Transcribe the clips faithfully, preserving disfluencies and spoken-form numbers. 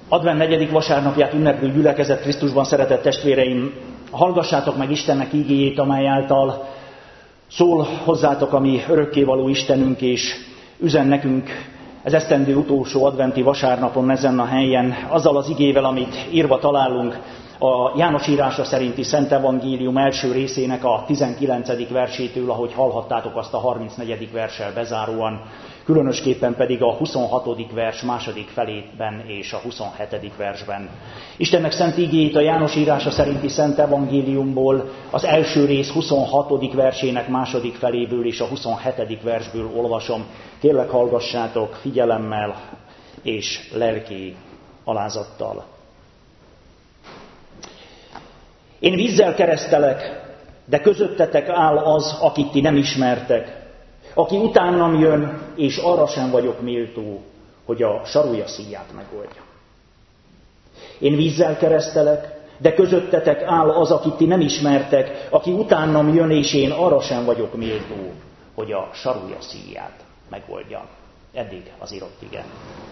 Advent negyedik vasárnapját ünneplő gyülekezet Krisztusban, szeretett testvéreim, hallgassátok meg Istennek ígéjét, amely által szól hozzátok a mi örökkévaló Istenünk, és üzen nekünk ez esztendő utolsó adventi vasárnapon ezen a helyen, azzal az igével, amit írva találunk a János írása szerinti Szent Evangélium első részének a tizenkilencedik versétől, ahogy hallhattátok azt a harmincnegyedik verssel bezáróan, különösképpen pedig a huszonhatodik vers második felében és a huszonhetedik versben. Istennek szent igéjét a János írása szerinti Szent Evangéliumból, az első rész huszonhatodik versének második feléből és a huszonhetedik versből olvasom. Kérlek, hallgassátok figyelemmel és lelki alázattal. Én vízzel keresztelek, de közöttetek áll az, akit ti nem ismertek, aki utánam jön, és arra sem vagyok méltó, hogy a sarúja szíját megoldja. Én vízzel keresztelek, de közöttetek áll az, akit ti nem ismertek, aki utánam jön, és én arra sem vagyok méltó, hogy a sarúja szíját megoldja. Eddig az írott ige.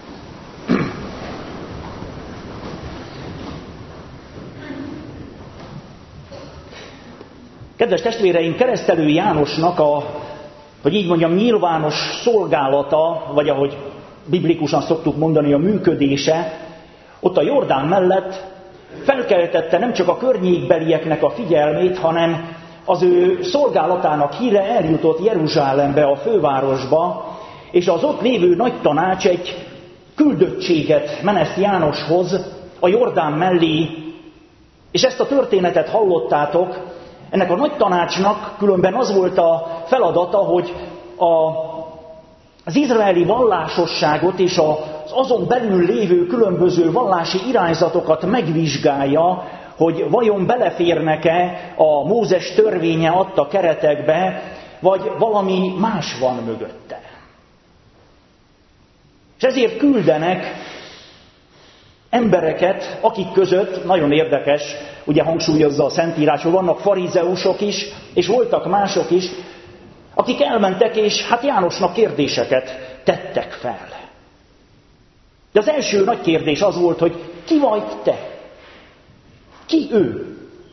Kedves testvéreim, Keresztelő Jánosnak a, hogy így mondjam, nyilvános szolgálata, vagy ahogy biblikusan szoktuk mondani, a működése, ott a Jordán mellett felkeltette nem csak a környékbelieknek a figyelmét, hanem az ő szolgálatának híre eljutott Jeruzsálembe, a fővárosba, és az ott lévő nagy tanács egy küldöttséget meneszt Jánoshoz a Jordán mellé, és ezt a történetet hallottátok. Ennek a nagy tanácsnak különben az volt a feladata, hogy a, az izraeli vallásosságot és az azon belül lévő különböző vallási irányzatokat megvizsgálja, hogy vajon beleférnek-e a Mózes törvénye adta keretekbe, vagy valami más van mögötte. És ezért küldenek embereket, akik között, nagyon érdekes, ugye hangsúlyozza a Szentírás, hogy vannak farizeusok is, és voltak mások is, akik elmentek, és hát Jánosnak kérdéseket tettek fel. De az első nagy kérdés az volt, hogy ki vagy te? Ki ő?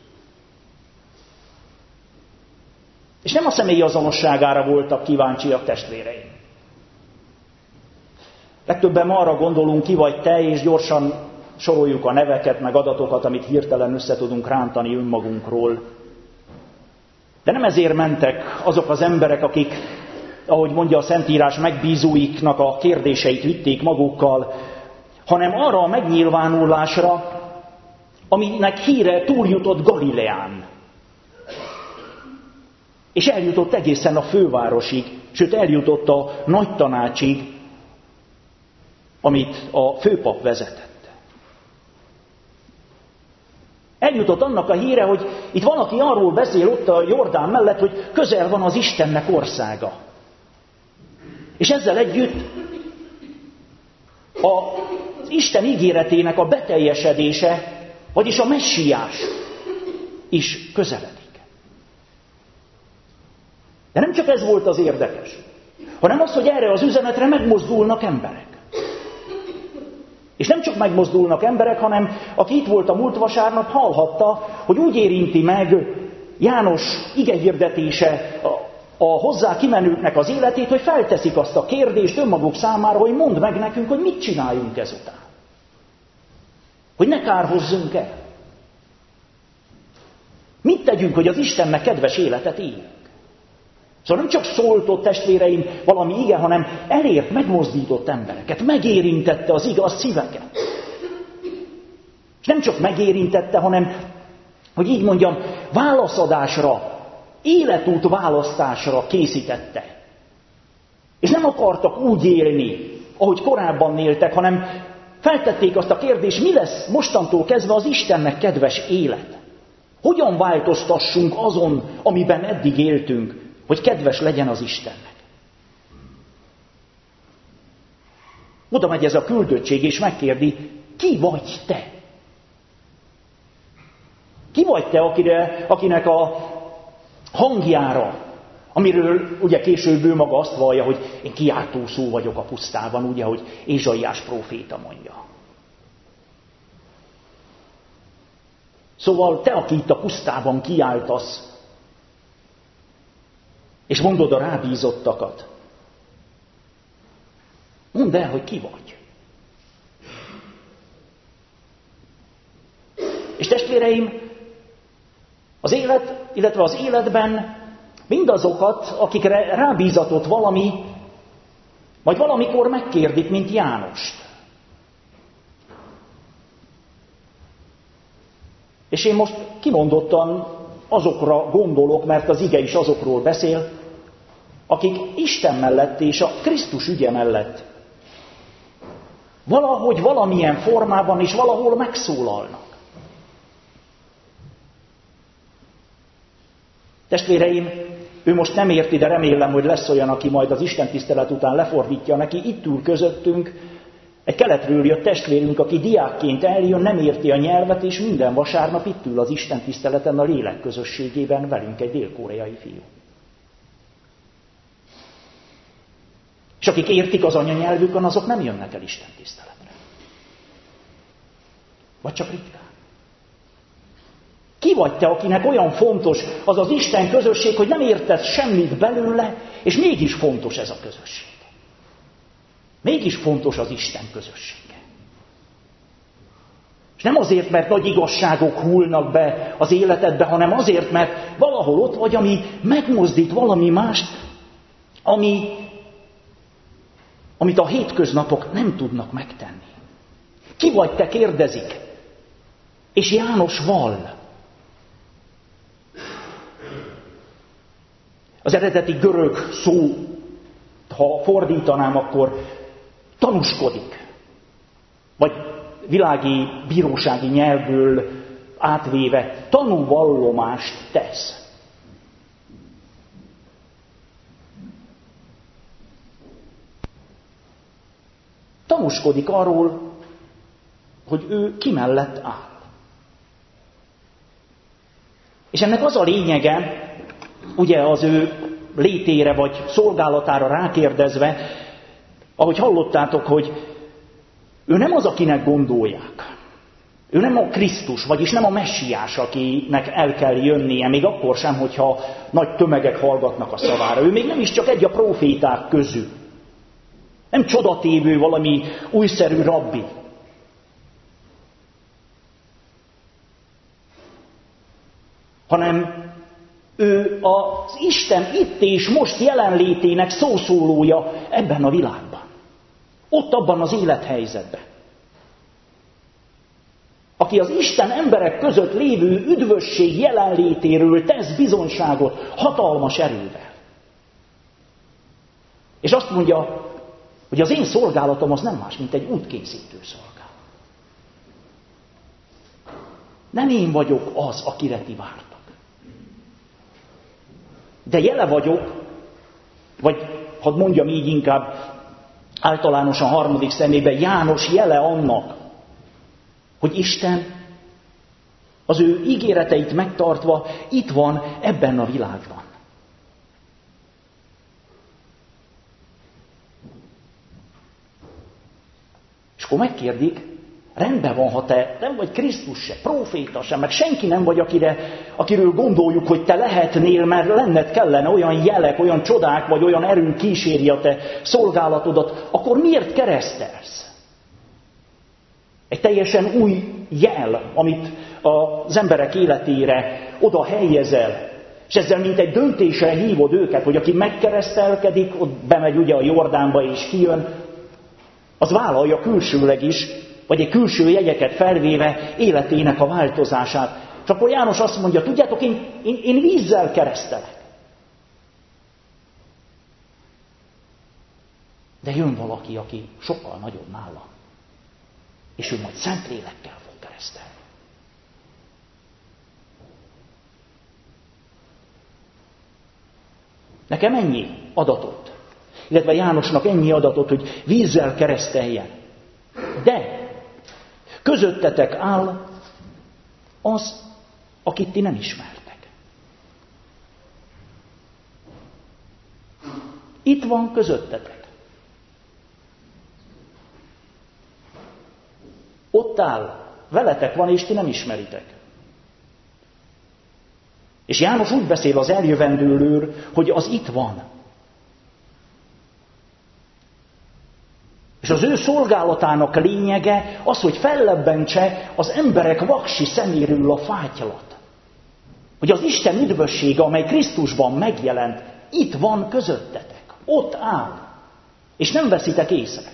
És nem a személyi azonosságára voltak kíváncsiak, testvéreim. Legtöbben arra gondolunk, ki vagy te, és gyorsan soroljuk a neveket, meg adatokat, amit hirtelen össze tudunk rántani önmagunkról. De nem ezért mentek azok az emberek, akik, ahogy mondja a Szentírás, megbízóiknak a kérdéseit vitték magukkal, hanem arra a megnyilvánulásra, aminek híre túljutott Galileán. És eljutott egészen a fővárosig, sőt eljutott a nagy tanácsig, amit a főpap vezetett. Eljutott annak a híre, hogy itt van, aki arról beszél ott a Jordán mellett, hogy közel van az Istennek országa. És ezzel együtt az Isten ígéretének a beteljesedése, vagyis a messiás is közeledik. De nem csak ez volt az érdekes, hanem az, hogy erre az üzenetre megmozdulnak emberek. És nem csak megmozdulnak emberek, hanem aki itt volt a múlt vasárnap, hallhatta, hogy úgy érinti meg János igehirdetése a, a hozzá kimenőknek az életét, hogy felteszik azt a kérdést önmaguk számára, hogy mondd meg nekünk, hogy mit csináljunk ezután. Hogy ne kárhozzunk el. Mit tegyünk, hogy az Istennek kedves életet éljünk. Szóval nem csak szólt ott, testvéreim, valami ige, hanem elért, megmozdított embereket, megérintette az igaz szíveket. És nem csak megérintette, hanem, hogy így mondjam, válaszadásra, életút választásra készítette. És nem akartak úgy élni, ahogy korábban éltek, hanem feltették azt a kérdést, mi lesz mostantól kezdve az Istennek kedves élet? Hogyan változtassunk azon, amiben eddig éltünk, hogy kedves legyen az Istennek. Oda megy ez a küldöttség, és megkérdi, ki vagy te? Ki vagy te, akire, akinek a hangjára, amiről ugye később ő maga azt vallja, hogy én kiáltó szó vagyok a pusztában, ugye, hogy Ézsaiás próféta mondja. Szóval te, aki itt a pusztában kiáltasz, és mondod a rábízottakat, mondd el, hogy ki vagy. És testvéreim, az élet, illetve az életben mindazokat, akikre rábízatott valami, majd valamikor megkérdik, mint Jánost. És én most kimondottan azokra gondolok, mert az ige is azokról beszél, akik Isten mellett és a Krisztus ügye mellett valahogy valamilyen formában és valahol megszólalnak. Testvéreim, ő most nem érti, de remélem, hogy lesz olyan, aki majd az Isten tisztelet után lefordítja neki. Itt ül közöttünk egy keletről jött testvérünk, aki diákként eljön, nem érti a nyelvet, és minden vasárnap itt ül az Isten tiszteleten a lélek közösségében velünk egy dél-koreai fiú. És akik értik az anyanyelvükön, azok nem jönnek el Isten tiszteletre. Vagy csak ritkán. Ki vagy te, akinek olyan fontos az az Isten közösség, hogy nem értesz semmit belőle, és mégis fontos ez a közösség. Mégis fontos az Isten közössége. És nem azért, mert nagy igazságok hullnak be az életedbe, hanem azért, mert valahol ott vagy, ami megmozdít valami mást, ami, amit a hétköznapok nem tudnak megtenni. Ki vagy te, kérdezik. És János vall. Az eredeti görög szó, ha fordítanám, akkor tanúskodik. Vagy világi bírósági nyelvből átvéve tanúvallomást tesz. Tanúskodik arról, hogy ő ki mellett áll. És ennek az a lényege, ugye az ő létére vagy szolgálatára rákérdezve, ahogy hallottátok, hogy ő nem az, akinek gondolják. Ő nem a Krisztus, vagyis nem a messiás, akinek el kell jönnie, még akkor sem, hogyha nagy tömegek hallgatnak a szavára. Ő még nem is csak egy a próféták közül. Nem csodatévő valami újszerű rabbi. Hanem ő az Isten itt és most jelenlétének szószólója ebben a világban. Ott abban az élethelyzetben. Aki az Isten emberek között lévő üdvösség jelenlétéről tesz bizonyságot hatalmas erővel. És azt mondja, hogy az én szolgálatom az nem más, mint egy útkészítő szolgálat. Nem én vagyok az, akire ti vártak. De jele vagyok, vagy hadd mondjam így inkább általánosan harmadik személyben, János jele annak, hogy Isten az ő ígéreteit megtartva itt van ebben a világban. És akkor megkérdik, rendben van, ha te nem vagy Krisztus se, próféta sem, meg senki nem vagy, akire, akiről gondoljuk, hogy te lehetnél, mert lenned kellene olyan jelek, olyan csodák, vagy olyan erő kíséri a te szolgálatodat, akkor miért keresztelsz? Egy teljesen új jel, amit az emberek életére oda helyezel, és ezzel mint egy döntésre hívod őket, hogy aki megkeresztelkedik, ott bemegy ugye a Jordánba és kijön, az vállalja külsőleg is, vagy egy külső jegyeket felvéve életének a változását. És akkor János azt mondja, tudjátok, én, én, én vízzel keresztelek. De jön valaki, aki sokkal nagyobb nálam. És ő majd Szentlélekkel fog keresztelni. Nekem ennyi adatot, illetve Jánosnak ennyi adatot, hogy vízzel kereszteljen. De közöttetek áll az, akit ti nem ismertek. Itt van közöttetek. Ott áll, veletek van, és ti nem ismeritek. És János úgy beszél az eljövendőről, hogy az itt van. És az ő szolgálatának lényege az, hogy fellebbentse az emberek vaksi szeméről a fátylat. Hogy az Isten üdvössége, amely Krisztusban megjelent, itt van közöttetek. Ott áll. És nem veszitek észre.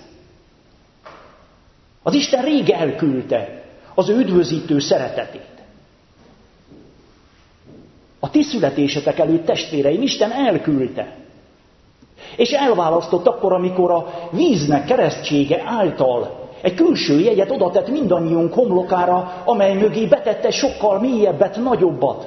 Az Isten rég elküldte az ő üdvözítő szeretetét. A ti születésetek előtt, testvéreim, Isten elküldte. És elválasztott akkor, amikor a víznek keresztsége által egy külső jegyet odatett mindannyiunk homlokára, amely mögé betette sokkal mélyebbet, nagyobbat.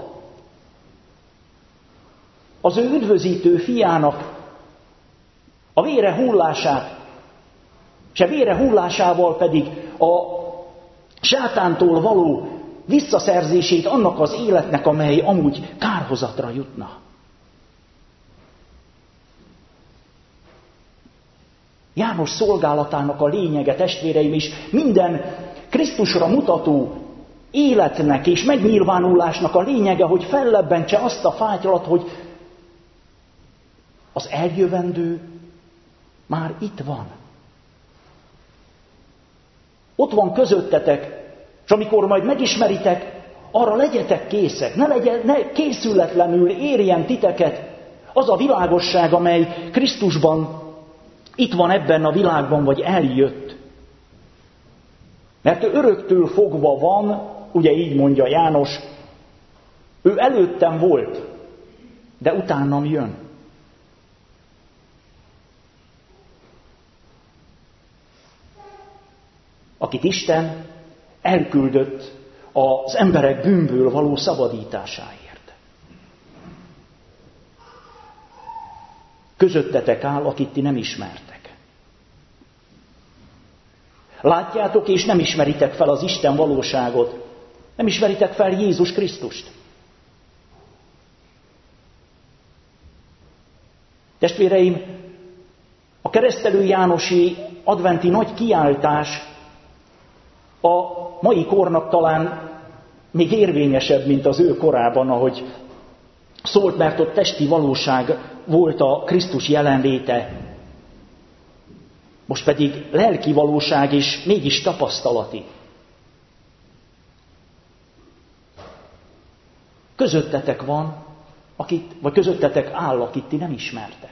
Az ő üdvözítő fiának a vére hullását, és a vére hullásával pedig a sátántól való visszaszerzését annak az életnek, amely amúgy kárhozatra jutna. János szolgálatának a lényege, testvéreim, is minden Krisztusra mutató életnek és megnyilvánulásnak a lényege, hogy fellebbentse azt a fátyolat, hogy az eljövendő már itt van. Ott van közöttetek, és amikor majd megismeritek, arra legyetek készek, ne, legyen, ne készületlenül érjen titeket az a világosság, amely Krisztusban itt van ebben a világban, vagy eljött. Mert ő öröktől fogva van, ugye így mondja János, ő előttem volt, de utánam jön. Akit Isten elküldött az emberek bűnből való szabadításáért. Közöttetek áll, akit ti nem ismertek. Látjátok, és nem ismeritek fel az Isten valóságot. Nem ismeritek fel Jézus Krisztust. Testvéreim, a keresztelő Jánosi adventi nagy kiáltás a mai kornak talán még érvényesebb, mint az ő korában, ahogy szólt, mert ott testi valóság volt a Krisztus jelenléte. Most pedig lelki valóság is, mégis tapasztalati. Közöttetek van, akit, vagy közöttetek áll, akit ti nem ismertek.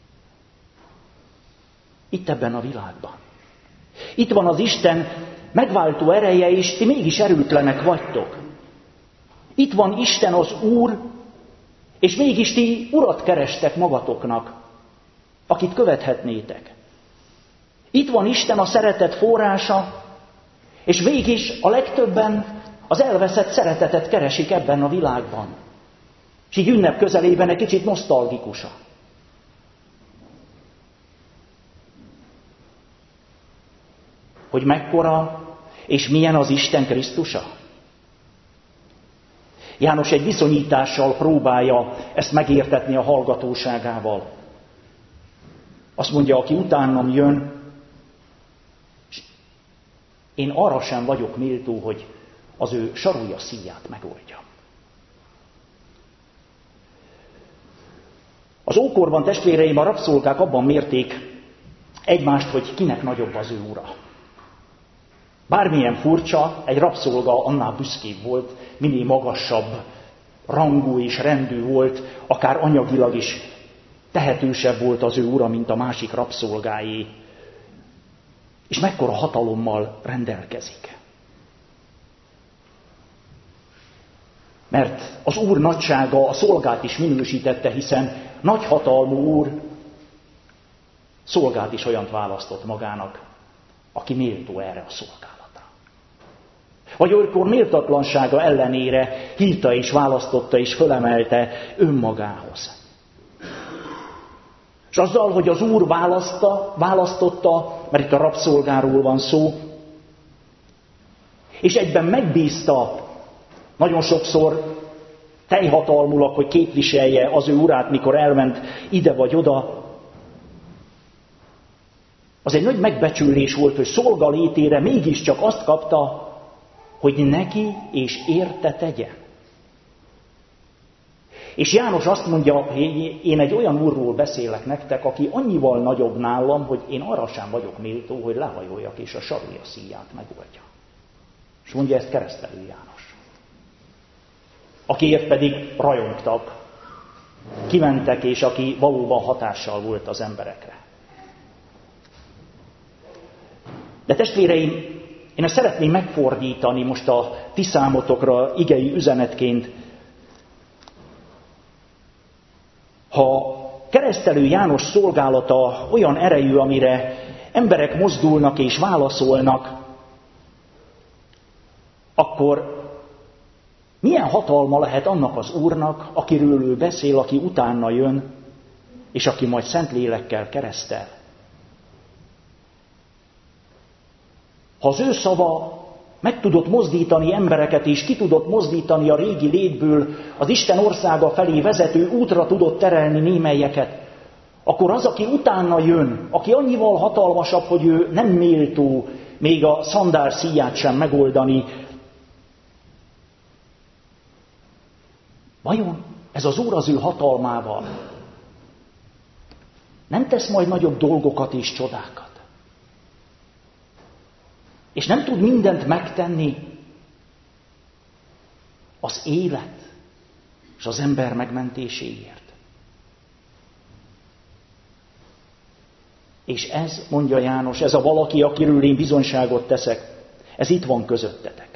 Itt ebben a világban. Itt van az Isten megváltó ereje, és ti mégis erőtlenek vagytok. Itt van Isten az Úr, és mégis ti urat kerestek magatoknak, akit követhetnétek. Itt van Isten a szeretet forrása, és mégis a legtöbben az elveszett szeretetet keresik ebben a világban. És így ünnep közelében egy kicsit nosztalgikusa. Hogy mekkora és milyen az Isten Krisztusa? János egy viszonyítással próbálja ezt megértetni a hallgatóságával. Azt mondja, aki utánam jön, én arra sem vagyok méltó, hogy az ő sarúja szíját megoldja. Az ókorban, testvéreim, a rabszolgák abban mérték egymást, hogy kinek nagyobb az ő ura. Bármilyen furcsa, egy rabszolga annál büszkébb volt, minél magasabb rangú és rendű volt, akár anyagilag is tehetősebb volt az ő ura, mint a másik rabszolgáé. És mekkora hatalommal rendelkezik. Mert az Úr nagysága a szolgát is minősítette, hiszen nagyhatalmú Úr szolgát is olyant választott magának, aki méltó erre a szolgálatra. Vagy olykor méltatlansága ellenére hívta és választotta és fölemelte önmagához. És azzal, hogy az Úr választa, választotta, mert itt a rabszolgáról van szó, és egyben megbízta nagyon sokszor teljhatalmulag, hogy képviselje az ő urát, mikor elment ide vagy oda. Az egy nagy megbecsülés volt, hogy szolgalétére mégiscsak azt kapta, hogy neki és érte tegyen. És János azt mondja, hogy én egy olyan úrról beszélek nektek, aki annyival nagyobb nálam, hogy én arra sem vagyok méltó, hogy lehajoljak és a sarúja szíját megoldja. És mondja ezt Keresztelő János. Akiért pedig rajongtak, kimentek, és aki valóban hatással volt az emberekre. De testvéreim, én ezt szeretném megfordítani most a ti számotokra igei üzenetként. Ha Keresztelő János szolgálata olyan erejű, amire emberek mozdulnak és válaszolnak, akkor milyen hatalma lehet annak az Úrnak, akiről ő beszél, aki utána jön, és aki majd Szentlélekkel keresztel? Ha az ő szava meg tudott mozdítani embereket, és ki tudott mozdítani a régi létből, az Isten országa felé vezető útra tudott terelni némelyeket, akkor az, aki utána jön, aki annyival hatalmasabb, hogy ő nem méltó még a szandál szíját sem megoldani, vajon ez az Úr az ő hatalmával nem tesz majd nagyobb dolgokat és csodákat? És nem tud mindent megtenni az élet és az ember megmentéséért. És ez, mondja János, ez a valaki, akiről én bizonyságot teszek, ez itt van közöttetek.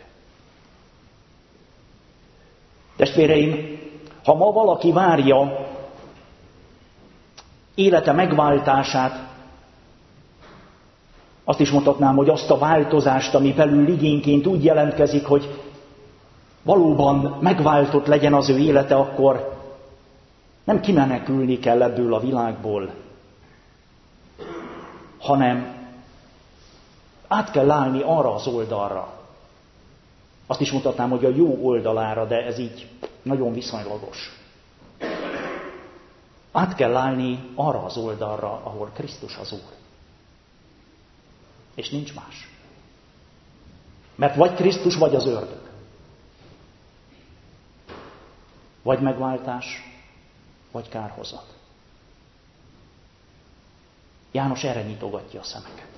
Testvéreim, ha ma valaki várja élete megváltását, azt is mondhatnám, hogy azt a változást, ami belül igényként úgy jelentkezik, hogy valóban megváltott legyen az ő élete, akkor nem kimenekülni kell ebből a világból, hanem át kell állni arra az oldalra. Azt is mondhatnám, hogy a jó oldalára, de ez így nagyon viszonylagos. Át kell állni arra az oldalra, ahol Krisztus az Úr. És nincs más. Mert vagy Krisztus, vagy az ördög. Vagy megváltás, vagy kárhozat. János erre nyitogatja a szemeket.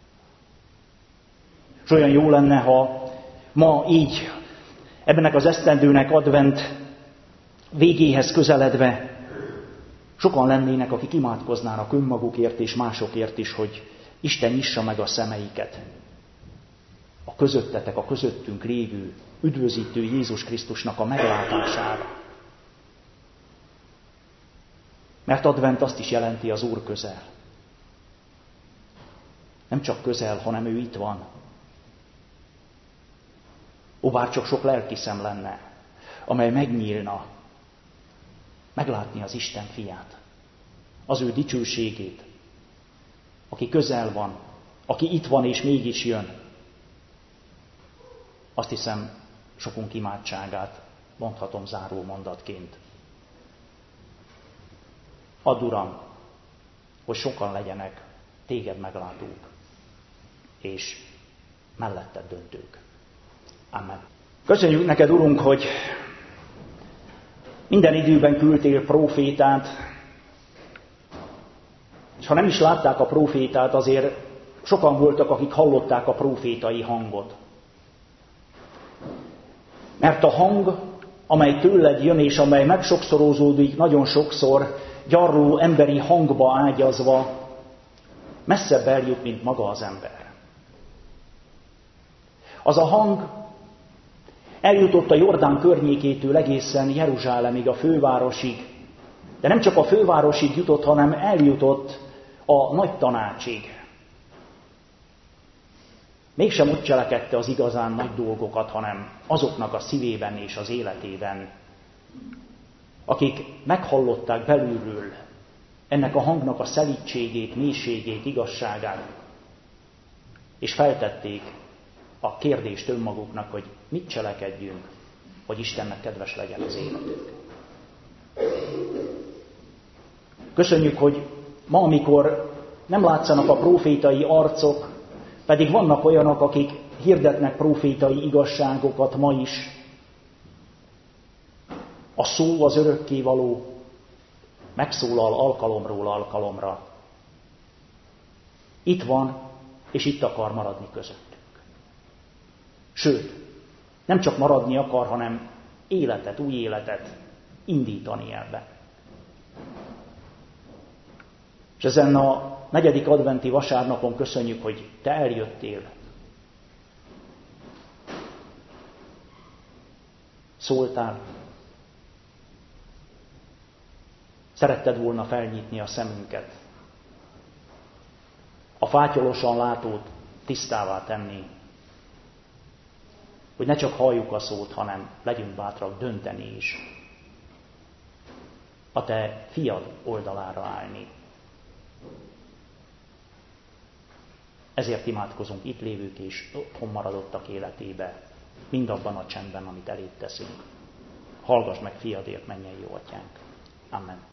És olyan jó lenne, ha ma így, ebbenek az esztendőnek advent végéhez közeledve sokan lennének, akik imádkoznának önmagukért és másokért is, hogy Isten nyissa meg a szemeiket a közöttetek, a közöttünk lévő üdvözítő Jézus Krisztusnak a meglátására. Mert advent azt is jelenti, az Úr közel. Nem csak közel, hanem ő itt van. Ó, bár csak sok lelki szem lenne, amely megnyílna, meglátni az Isten fiát, az ő dicsőségét, aki közel van, aki itt van és mégis jön. Azt hiszem, sokunk imádságát mondhatom záró mondatként. Add, Uram, hogy sokan legyenek téged meglátók, és melletted döntők. Amen. Köszönjük neked, Urunk, hogy minden időben küldtél prófétát, és ha nem is látták a prófétát, azért sokan voltak, akik hallották a prófétai hangot. Mert a hang, amely tőled jön, és amely megsokszorozódik nagyon sokszor, gyarló emberi hangba ágyazva, messzebb eljut, mint maga az ember. Az a hang eljutott a Jordán környékétől egészen Jeruzsálemig, a fővárosig, de nem csak a fővárosig jutott, hanem eljutott a nagy tanácsig. Mégsem ott cselekedte az igazán nagy dolgokat, hanem azoknak a szívében és az életében, akik meghallották belülről ennek a hangnak a szelídségét, mélységét, igazságát, és feltették a kérdést önmaguknak, hogy mit cselekedjünk, hogy Istennek kedves legyen az életünk. Köszönjük, hogy ma, amikor nem látszanak a prófétai arcok, pedig vannak olyanok, akik hirdetnek prófétai igazságokat ma is. A szó, az örökkévaló megszólal alkalomról alkalomra. Itt van, és itt akar maradni közöttünk. Sőt, nem csak maradni akar, hanem életet, új életet indítani ebbe. És ezen a negyedik adventi vasárnapon köszönjük, hogy te eljöttél. Szóltál. Szeretted volna felnyitni a szemünket. A fátyolosan látót tisztává tenni. Hogy ne csak halljuk a szót, hanem legyünk bátrak dönteni is. A te fiad oldalára állni. Ezért imádkozunk itt lévők és otthon maradottak életébe, mindabban a csendben, amit eléd teszünk. Hallgass meg fiadért, mennyei jó atyánk. Amen.